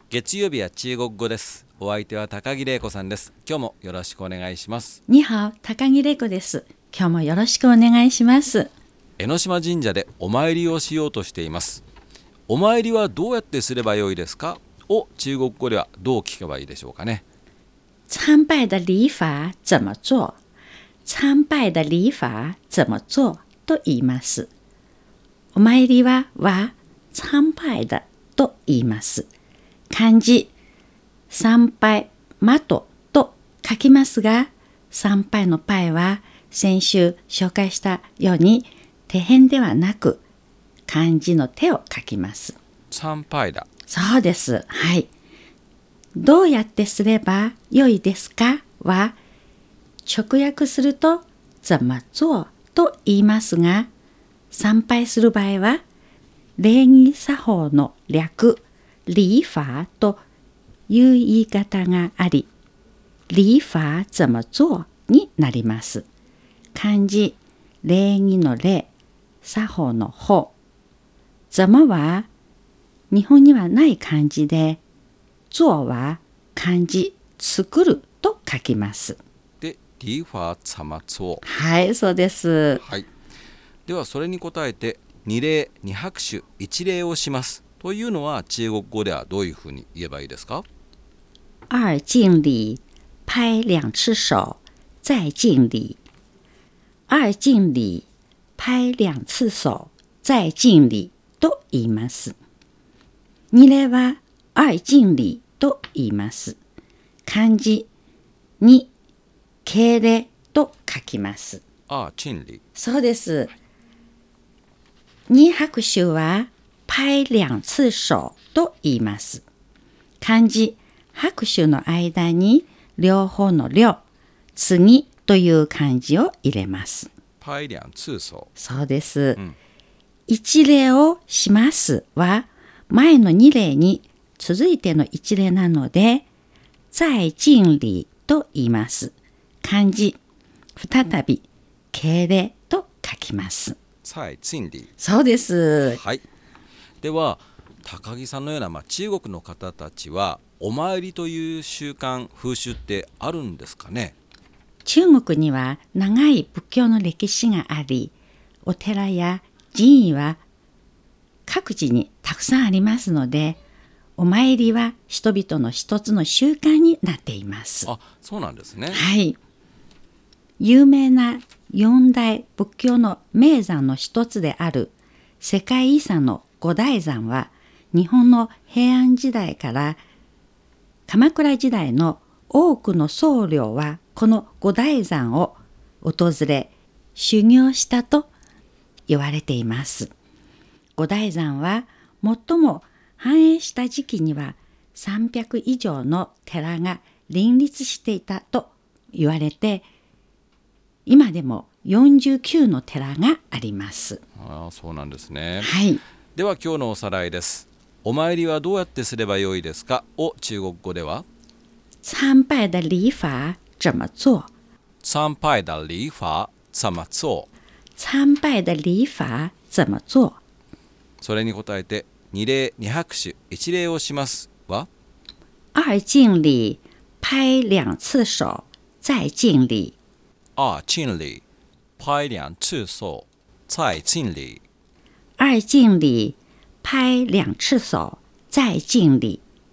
月曜日は中国語です。お相手は高木玲子さんです。今日もよろしくお願いします。 にはお、高木玲子です。今日もよろしくお願いします。 江ノ島神社でお参りをしようとしています。お参りはどうやってすればよいですかを中国語ではどう聞けばいいでしょうかね。 参拝的礼法怎么做？参拝的礼法怎么做と言います。お参りは参拝だと言います。漢字参拝的と書きますが、参拝の拝は先週紹介したように手辺ではなく漢字の手を書きます。 参拝だ。 そうです。はい。どうやってすればよいですかは直訳すると怎么做と言いますが、参拝する場合は礼儀作法の略礼法という言い方があり、礼法怎么做になります。漢字礼儀の礼、作法の法。怎么は日本にはない漢字で、做は漢字作ると書きます。 で、礼法怎么做。 はい、そうです。 はい。ではそれに答えて二礼二拍手一礼をしますというのは中国語ではどういうふうに言えばいいですか？ 二敬礼、拍两次手、再敬礼。二敬礼、拍两次手、再敬礼と言います。二礼は二敬礼と言います。漢字に敬礼と書きます。 敬礼。 そうです。二拍手は拍两次手と言います。漢字拍手の間に両方の両、次という漢字を入れます。 拍两次手。 そうです。一礼をしますは前の二礼に続いての一礼なので、再敬礼と言います。漢字再び敬礼と書きます。 再敬礼。 そうです。 はい。では高木さんのような、中国の方たちはお参りという習慣風習ってあるんですかね？ 中国には長い仏教の歴史があり、お寺や寺院は各地にたくさんありますので、お参りは人々の一つの習慣になっています。 そうなんですね。 はい。有名な四大仏教の名山の一つである世界遺産の五台山は、日本の平安時代から鎌倉時代の多くの僧侶はこの五台山を訪れ修行したと言われています。五台山は最も繁栄した時期には300以上の寺が林立していたと言われて、今でも49の寺があります。 そうなんですね。 はい。 では今日のおさらいです。お参りはどうやってすればよいですかを中国語では参拝的礼法怎么做？ 参拝的礼法怎么做。 参拝的礼法怎么做？ それに答えて二礼二拍手一礼をしますは二敬礼、拍两次手、再敬礼。 二敬礼、拍两次手、再敬礼。 二敬礼、拍两次手、再敬礼。